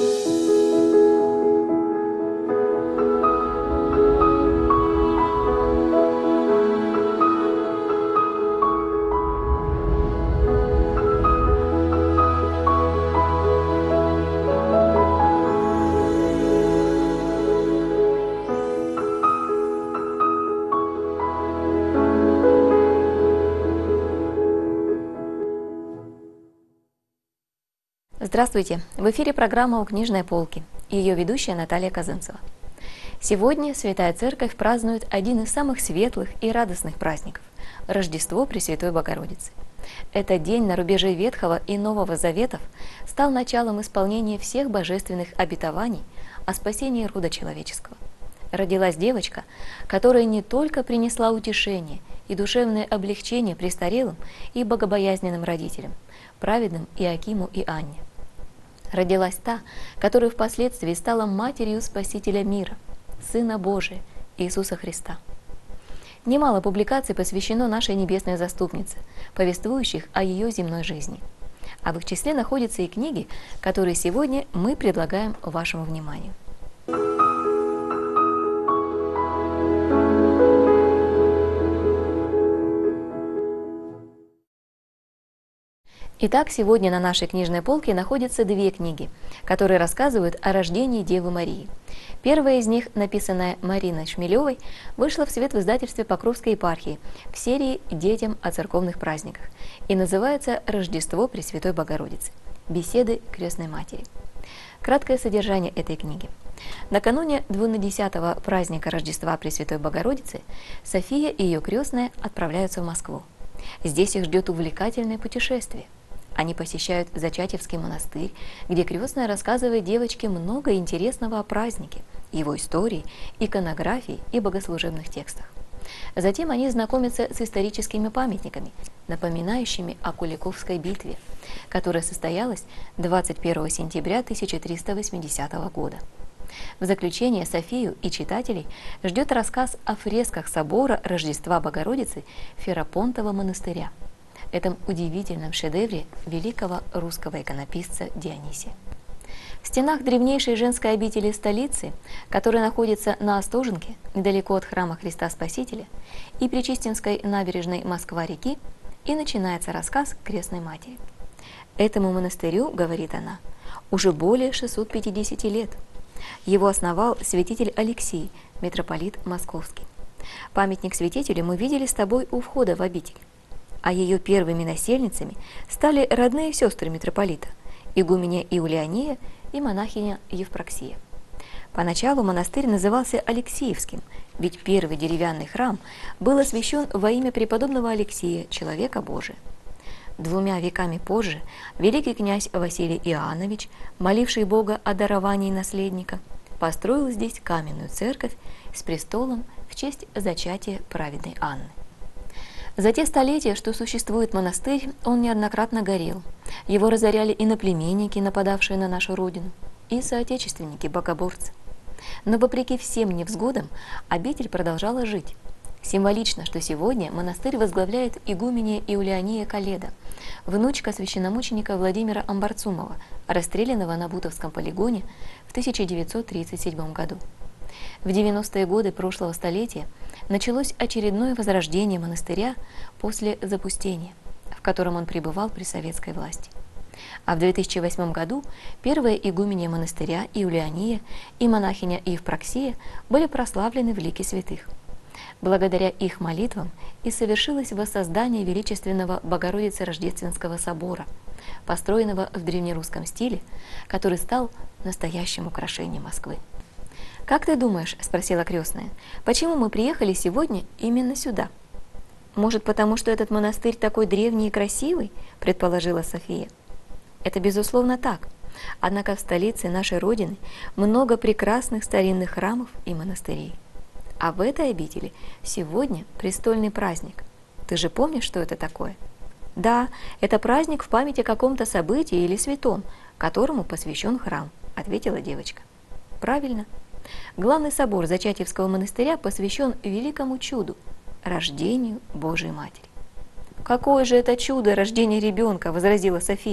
Здравствуйте! В эфире программа «У книжной полки» и ее ведущая Наталья Казанцева. Сегодня Святая Церковь празднует один из самых светлых и радостных праздников – Рождество Пресвятой Богородицы. Этот день на рубеже Ветхого и Нового Заветов стал началом исполнения всех божественных обетований о спасении рода человеческого. Родилась девочка, которая не только принесла утешение и душевное облегчение престарелым и богобоязненным родителям, праведным Иакиму и Анне. Родилась та, которая впоследствии стала матерью Спасителя мира, Сына Божия, Иисуса Христа. Немало публикаций посвящено нашей небесной заступнице, повествующих о ее земной жизни. А в их числе находятся и книги, которые сегодня мы предлагаем вашему вниманию. Итак, сегодня на нашей книжной полке находятся две книги, которые рассказывают о рождении Девы Марии. Первая из них, написанная Мариной Шмелевой, вышла в свет в издательстве Покровской епархии в серии «Детям о церковных праздниках» и называется «Рождество Пресвятой Богородицы. Беседы крестной матери». Краткое содержание этой книги. Накануне 12-го праздника Рождества Пресвятой Богородицы София и ее крестная отправляются в Москву. Здесь их ждет увлекательное путешествие. Они посещают Зачатевский монастырь, где крестная рассказывает девочке много интересного о празднике, его истории, иконографии и богослужебных текстах. Затем они знакомятся с историческими памятниками, напоминающими о Куликовской битве, которая состоялась 21 сентября 1380 года. В заключение Софию и читателей ждет рассказ о фресках собора Рождества Богородицы Ферапонтова монастыря, этом удивительном шедевре великого русского иконописца Дионисия. В стенах древнейшей женской обители столицы, которая находится на Остоженке, недалеко от храма Христа Спасителя, и Пречистинской набережной Москва-реки, и начинается рассказ крестной матери. Этому монастырю, говорит она, уже более 650 лет. Его основал святитель Алексий, митрополит Московский. Памятник святителю мы видели с тобой у входа в обитель. А ее первыми насельницами стали родные сестры митрополита, игуменя Иулиания и монахиня Евпроксия. Поначалу монастырь назывался Алексиевским, ведь первый деревянный храм был освящен во имя преподобного Алексия, человека Божия. 2 веками позже великий князь Василий Иоаннович, моливший Бога о даровании наследника, построил здесь каменную церковь с престолом в честь зачатия праведной Анны. За те столетия, что существует монастырь, он неоднократно горел. Его разоряли иноплеменники, нападавшие на нашу родину, и соотечественники-богоборцы. Но вопреки всем невзгодам обитель продолжала жить. Символично, что сегодня монастырь возглавляет игуменья Иулиания Каледа, внучка священномученика Владимира Амбарцумова, расстрелянного на Бутовском полигоне в 1937 году. В 90-е годы прошлого столетия началось очередное возрождение монастыря после запустения, в котором он пребывал при советской власти. А в 2008 году первая игуменья монастыря Иулиания и монахиня Евпроксия были прославлены в лике святых. Благодаря их молитвам и совершилось воссоздание величественного Богородицы-Рождественского собора, построенного в древнерусском стиле, который стал настоящим украшением Москвы. «Как ты думаешь, — спросила крестная, — почему мы приехали сегодня именно сюда?» «Может, потому что этот монастырь такой древний и красивый?» — предположила София. «Это безусловно так. Однако в столице нашей Родины много прекрасных старинных храмов и монастырей. А в этой обители сегодня престольный праздник. Ты же помнишь, что это такое?» «Да, это праздник в память о каком-то событии или святом, которому посвящен храм», — ответила девочка. «Правильно. Главный собор Зачатевского монастыря посвящен великому чуду – рождению Божией Матери». «Какое же это чудо рождения ребенка!» – возразила София.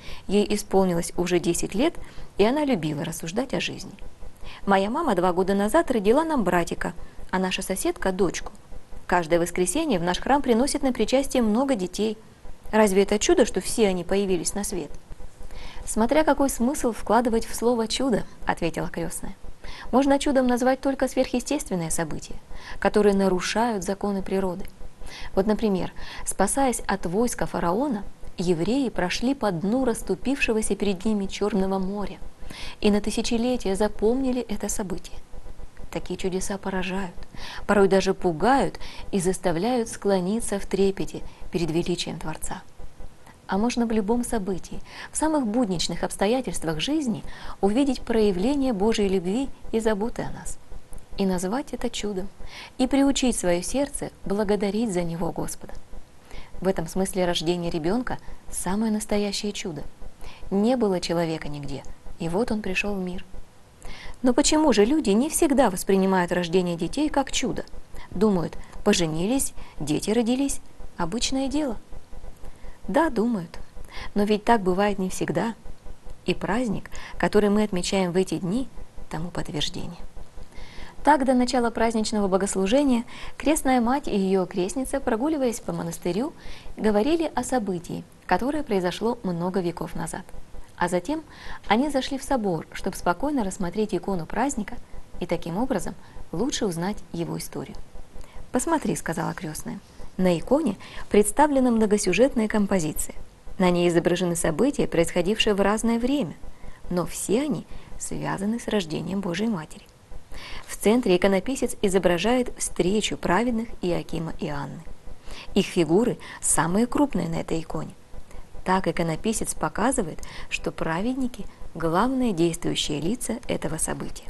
Ей исполнилось уже 10 лет, и она любила рассуждать о жизни. Моя мама 2 года назад родила нам братика, а наша соседка – дочку. Каждое воскресенье в наш храм приносят на причастие много детей. Разве это чудо, что все они появились на свет? Смотря какой смысл вкладывать в слово «чудо», ответила крестная. Можно чудом назвать только сверхъестественные события, которые нарушают законы природы. Вот, например, спасаясь от войска фараона, евреи прошли по дну расступившегося перед ними Черного моря и на тысячелетия запомнили это событие. Такие чудеса поражают, порой даже пугают и заставляют склониться в трепете перед величием Творца. А можно в любом событии, в самых будничных обстоятельствах жизни увидеть проявление Божьей любви и заботы о нас. И назвать это чудом, и приучить свое сердце благодарить за него Господа. В этом смысле рождение ребенка – самое настоящее чудо. Не было человека нигде, и вот он пришел в мир. Но почему же люди не всегда воспринимают рождение детей как чудо? Думают, поженились, дети родились – обычное дело. Да, думают, но ведь так бывает не всегда. И праздник, который мы отмечаем в эти дни, тому подтверждение. Так, до начала праздничного богослужения крестная мать и ее крестница, прогуливаясь по монастырю, говорили о событии, которое произошло много веков назад. А затем они зашли в собор, чтобы спокойно рассмотреть икону праздника и таким образом лучше узнать его историю. «Посмотри», — сказала крестная. На иконе представлена многосюжетная композиция. На ней изображены события, происходившие в разное время, но все они связаны с рождением Божией Матери. В центре иконописец изображает встречу праведных Иоакима и Анны. Их фигуры самые крупные на этой иконе. Так иконописец показывает, что праведники – главные действующие лица этого события.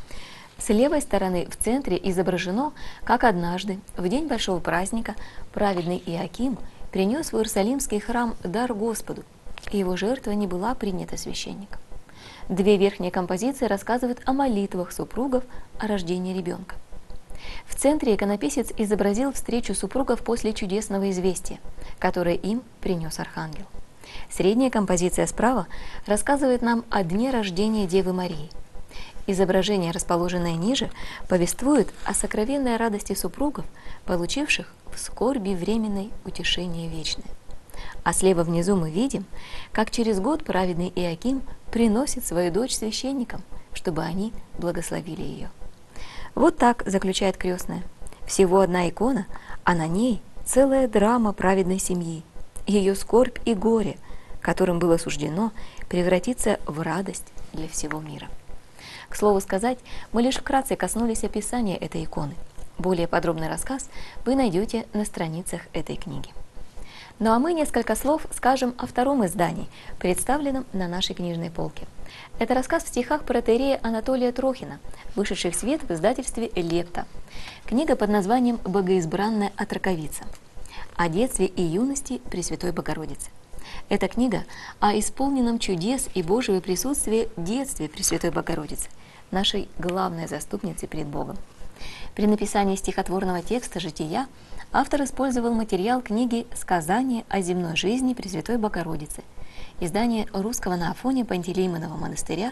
С левой стороны в центре изображено, как однажды, в день большого праздника, праведный Иоаким принес в Иерусалимский храм дар Господу, и его жертва не была принята священником. 2 верхние композиции рассказывают о молитвах супругов о рождении ребенка. В центре иконописец изобразил встречу супругов после чудесного известия, которое им принес архангел. Средняя композиция справа рассказывает нам о дне рождения Девы Марии. Изображение, расположенное ниже, повествует о сокровенной радости супругов, получивших в скорби временной утешение вечное. А слева внизу мы видим, как через год праведный Иоаким приносит свою дочь священникам, чтобы они благословили ее. Вот так заключает крестная. Всего одна икона, а на ней целая драма праведной семьи, ее скорбь и горе, которым было суждено превратиться в радость для всего мира. К слову сказать, мы лишь вкратце коснулись описания этой иконы. Более подробный рассказ вы найдете на страницах этой книги. Ну а мы несколько слов скажем о втором издании, представленном на нашей книжной полке. Это рассказ в стихах протоиерея Анатолия Трохина, вышедший в свет в издательстве «Лепта». Книга под названием «Богоизбранная отроковица» о детстве и юности Пресвятой Богородицы. Эта книга о исполненном чудес и Божьего присутствия детстве Пресвятой Богородицы, нашей главной заступницы перед Богом. При написании стихотворного текста «Жития» автор использовал материал книги «Сказание о земной жизни Пресвятой Богородицы», издание Русского на Афоне Пантелеймонова монастыря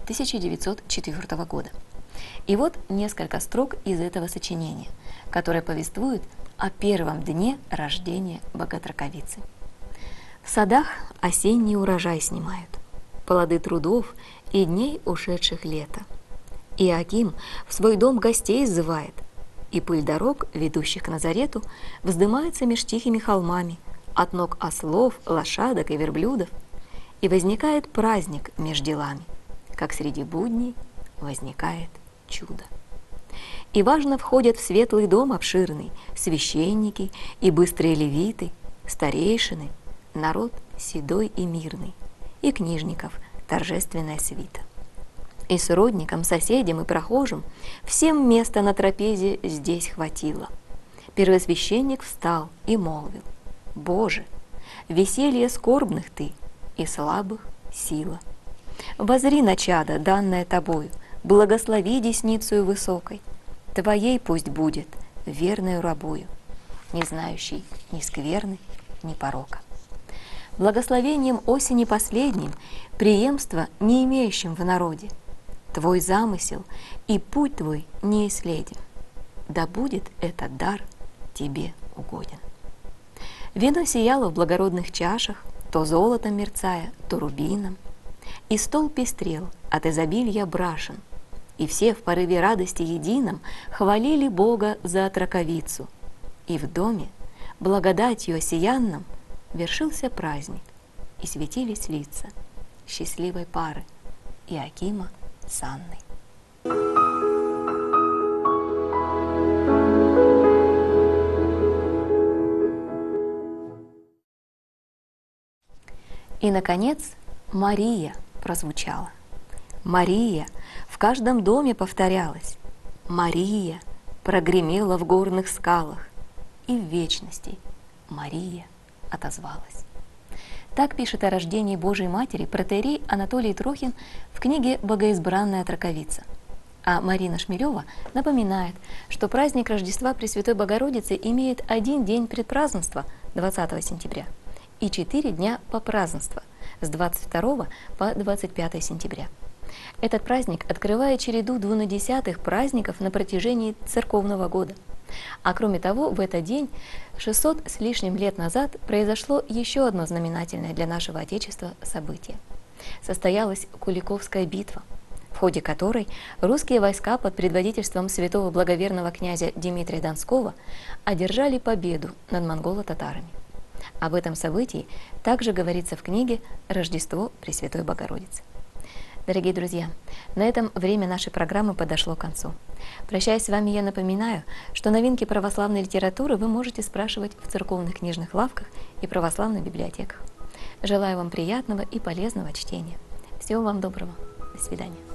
1904 года. И вот несколько строк из этого сочинения, которое повествует о первом дне рождения Боготроковицы. В садах осенний урожай снимают, плоды трудов и дней ушедших лета. Иоаким в свой дом гостей сзывает, и пыль дорог, ведущих к Назарету, вздымается меж тихими холмами, от ног ослов, лошадок и верблюдов, и возникает праздник меж делами, как среди будней возникает чудо. И важно входят в светлый дом обширный священники и быстрые левиты, старейшины, народ седой и мирный, и книжников торжественная свита. И сродникам, соседям и прохожим всем места на трапезе здесь хватило. Первосвященник встал и молвил: «Боже, веселье скорбных ты, и слабых сила. Возри на чадо, данное тобою, благослови десницею высокой. Твоей пусть будет верною рабою, не знающей ни скверны, ни порока». благословением осени последним, преемства не имеющим в народе. Твой замысел и путь твой неисследим. Да будет этот дар тебе угоден. Вино сияло в благородных чашах, то золотом мерцая, то рубином, и стол пестрел от изобилия брашен, и все в порыве радости едином хвалили Бога за отраковицу, и в доме, благодатью осиянном, вершился праздник, и светились лица счастливой пары Иоакима с Анной. И, наконец, Мария прозвучала. Мария в каждом доме повторялась. Мария прогремела в горных скалах, и в вечности Мария отозвалась. Так пишет о рождении Божией Матери протоиерей Анатолий Трохин в книге «Богоизбранная отраковица». А Марина Шмелева напоминает, что праздник Рождества Пресвятой Богородицы имеет один день предпразднества, 20 сентября, и 4 дня попразднества, с 22 по 25 сентября. Этот праздник открывает череду двунадесятых праздников на протяжении церковного года. А кроме того, в этот день, 600 с лишним лет назад, произошло еще одно знаменательное для нашего Отечества событие. Состоялась Куликовская битва, в ходе которой русские войска под предводительством святого благоверного князя Дмитрия Донского одержали победу над монголо-татарами. Об этом событии также говорится в книге «Рождество Пресвятой Богородицы». Дорогие друзья, на этом время нашей программы подошло к концу. Прощаясь с вами, я напоминаю, что новинки православной литературы вы можете спрашивать в церковных книжных лавках и православных библиотеках. Желаю вам приятного и полезного чтения. Всего вам доброго. До свидания.